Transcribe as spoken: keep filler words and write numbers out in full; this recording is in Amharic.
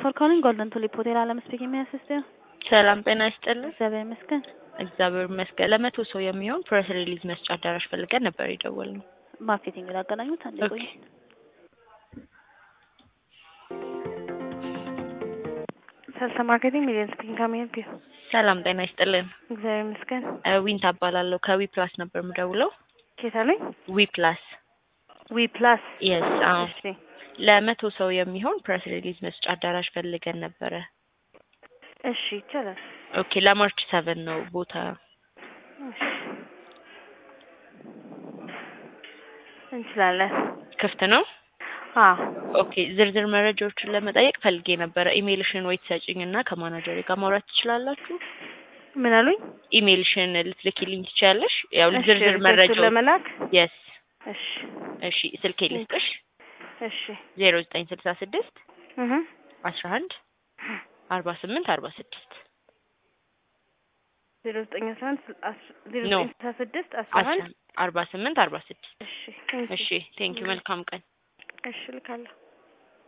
for calling Golden Tulip Hotel አለም ስፒኪንግ may I assist you? ሰላም ጤና ይስጥልኝ። እግዚአብሔር ይመስገን። እግዚአብሔር ይመስገን። ለመቶ ሰው የሚሆን ፕሬስ ሪሊዝ መስጫ አዳራሽ ፈልገን ነበር የደወልነው። ማርኬቲንግ ላገናኙት አንዴ ቆይ። ኦኬ። ሰልሳ ማርኬቲንግ ሚሊየን ስፒኪንግ ካም ሄልፕ ዩ? ሰላም ጤና ይስጥልኝ። እግዚአብሔር ይመስገን። ዊን ታባላለሁ ከዊ ፕላስ ነበር የምደውለው። ኬት አለኝ? ዊ ፕላስ ዊ ፕላስ የስ አዎ። እሺ ለመቶ ሰው የሚሆን ፕሬስ ሪሊዝ መስጫ አዳራሽ ፈልገን ነበረ። እሺ ይቻላል። ኦኬ ለማርች ሰቨን ነው ቦታ። እሺ እንችላለን። ክፍት ነው? አዎ። ኦኬ ዝርዝር መረጃዎችን ለመጠየቅ ፈልጌ ነበረ። ኢሜይልሽን ወይ ትሰጪኝና ከማናጀሬ ጋር ማውራት ትችላላችሁ? ምን አሉኝ? ኢሜይልሽን ልትልኪልኝ ትችያለሽ? ያው እሺ፣ ዝርዝር መረጃው ለመላክ የስ እሺ እሺ ስልኬ ልስጥሽ? እሺ ዜሮ ዘጠኝ ስልሳ ስድስት እህ አስራ አንድ አርባ ስምንት አርባ ስድስት ዜሮ ዘጠኝ አስራ አንድ ዜሮ ዘጠኝ ስልሳ ስድስት አስራ አንድ አርባ ስምንት አርባ ስድስት እሺ እሺ ቴንኪው መልካም ቀን። እሺ ልካለሁ።